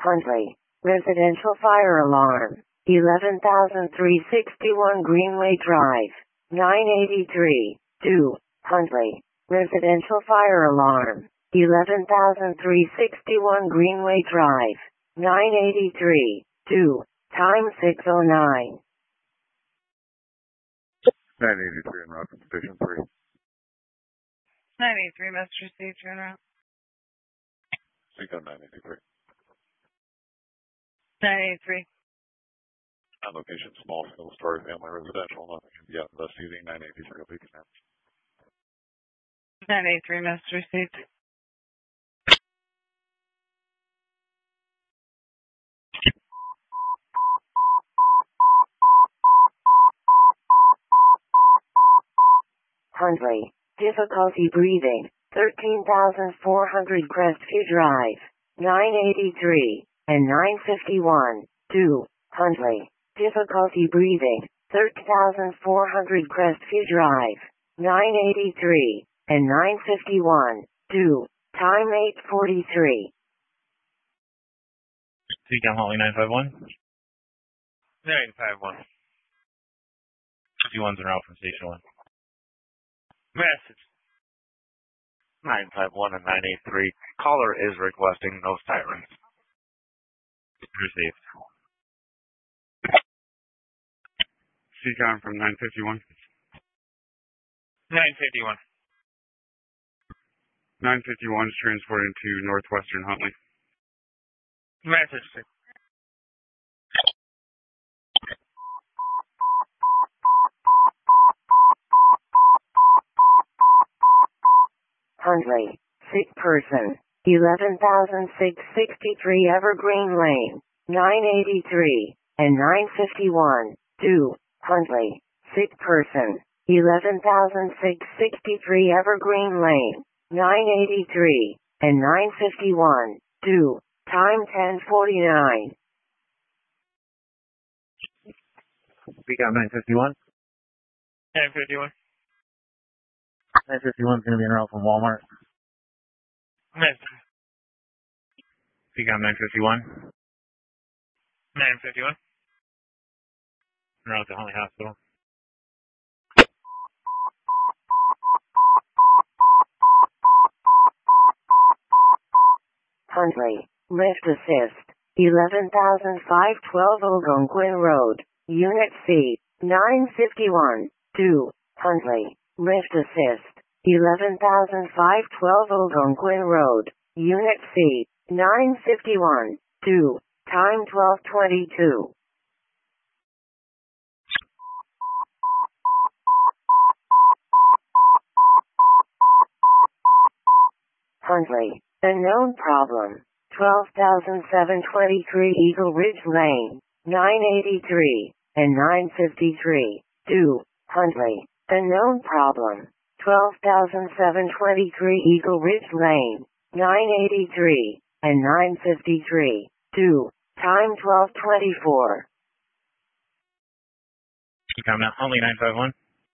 Huntley. Residential fire alarm. 11,361 Greenway Drive. 983. 2. Huntley. Residential fire alarm. 11,361 Greenway Drive. 983. 2. Time 6:09. 983 en route from Station 3. 983 message received, en route. Sync on 983. 983. On location, small single-story family residential. Nothing can be out of this using 983 will be connected. 983 message received. Huntley. Difficulty breathing. 13,400 Crestview Drive. 983 and 951. 2. Huntley. Difficulty breathing. 13,400 Crestview Drive. 983 and 951. 2. Time 8:43. CCAM Holly 951. 951. 51's en route from Station 1. Message. 951 and 983. Caller is requesting no sirens. Received. CCAM from 951. 951. 951 is transported to Northwestern Huntley. Message. Huntley. Sick person. 11,663 Evergreen Lane. 983 and 951. 2. Huntley. Sick person. 11,663 Evergreen Lane. 983 and 951. 2. Time 10:49. CCAM 951. 951. 951 is going to be en route from Walmart. Message. CCAM 951. 951. En route to Huntley Hospital. Huntley. Lift assist. 11,512 Algonquin Road. Unit C. 951. 2. Huntley. Lift assist. 11,512 Algonquin Road. Unit C. 951. 2. Time 12:22. Huntley. Unknown problem. 12,723 Eagle Ridge Lane. 983 and 953. 2. Huntley. Unknown problem. 12,723 Eagle Ridge Lane. 983 and 953. 2. Time 12:24. CCAM Huntley 951.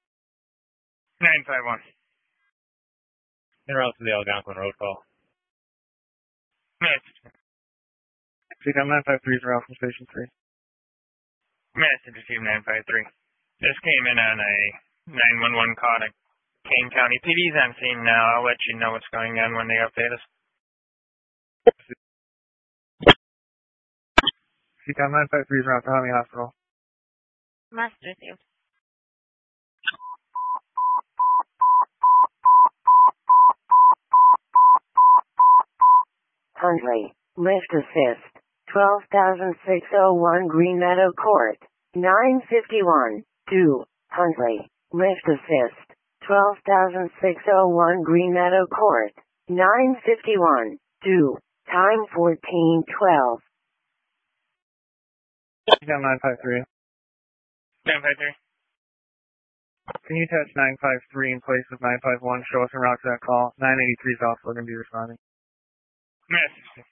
951. En route to the Algonquin Road call. Message. CCAM 953 is en route from Station 3. Message to Team 953. This came in on a 911 call to Kane County PD's on scene now. I'll let you know what's going on when they update us. CCAM 953 is en route to Huntley Hospital. Message received. Huntley. Lift assist. 12,601 Green Meadow Court. 951. 2. Huntley. Lift assist. 12,601 Green Meadow Court. 951. 2. Time 14:12. CCAM 953. 953. Can you touch 953 in place of 951? Show us en route to that call. 983 is also going to be responding. Message.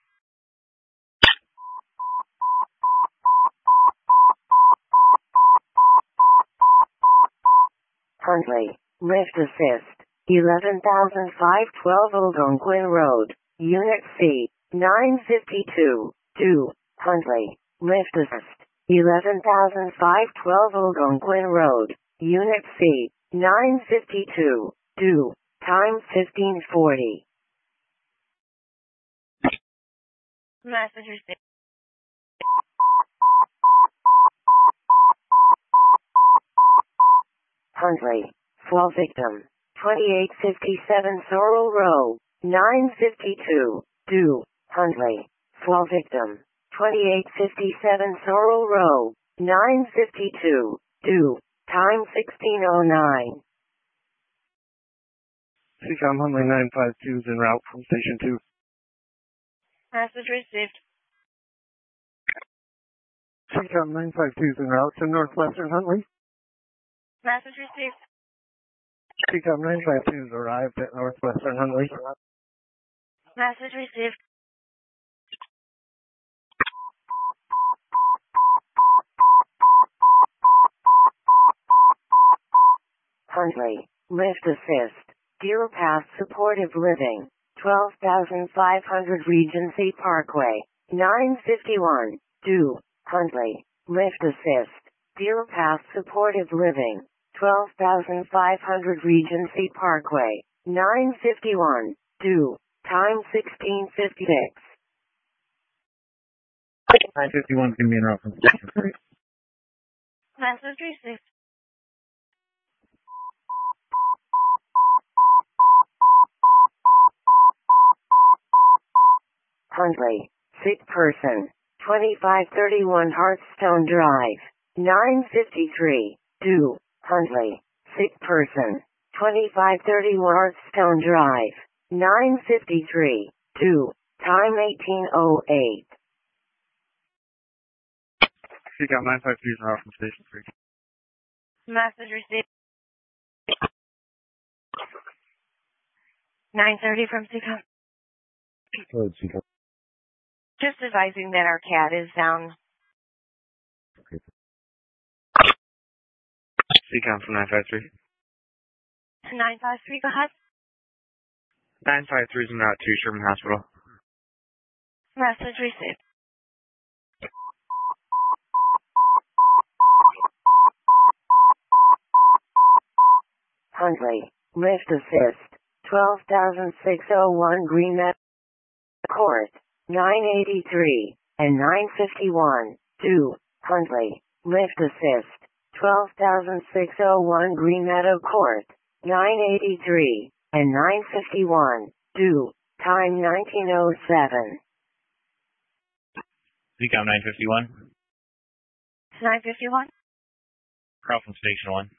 Huntley. Lift assist. 11,512 Algonquin Road. Unit C. 952. 2, Huntley. Lift assist. 11,512 Algonquin Road. Unit C. 952. Do. Time 1540. Message received. Huntley. Fall victim. 2857 Sorrel Row. 952. Do. Huntley. Fall victim. 2857 Sorrel Row. 952. Do. Time 1609. CCOM Huntley 952 is en route from Station 2. Message received. CCOM 952 is en route to Northwestern Huntley. Message received. CCOM 952 has arrived at Northwestern Huntley. Message received. Huntley. Lift assist. Deer Path Supportive Living. 12,500 Regency Parkway. 951. Do. Huntley. Lift assist. Deer Path Supportive Living. 12,500 Regency Parkway. 951. Do. Time 1656. 951 can be en route from Station 3. Message received. Huntley. Sick person. 2531 Hearthstone Drive. 953. Do. Huntley. Sick person. 2531 Hearthstone Drive. 953. Do. Time 1808. CCOM 952 is en route from Station 3. Message received. 9:30 from CCOM. Good, CCOM. Just advising that our cat is down. CCOM from 953. 953, go ahead. 953 is en route to Sherman Hospital. Message received. Huntley. Lift assist. 12,601 Green Meadow Court. 983 and 951. Do. Huntley. Lift assist. 12,601 Green Meadow Court. 983 and 951. Do. Time 1907. CCOM 951. 951. Route from Station 1.